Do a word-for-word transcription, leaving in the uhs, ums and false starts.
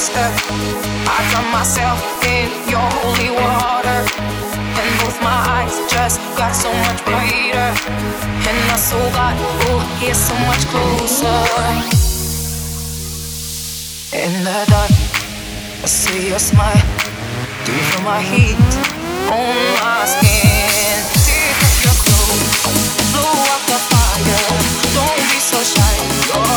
step. I drown myself in your holy water, and both my eyes just got so much brighter, and my soul got, oh, here so much closer. In the dark, I see your smile. Do you feel my heat on my skin? Take off your clothes, blow out the fire. Don't be so shy. You're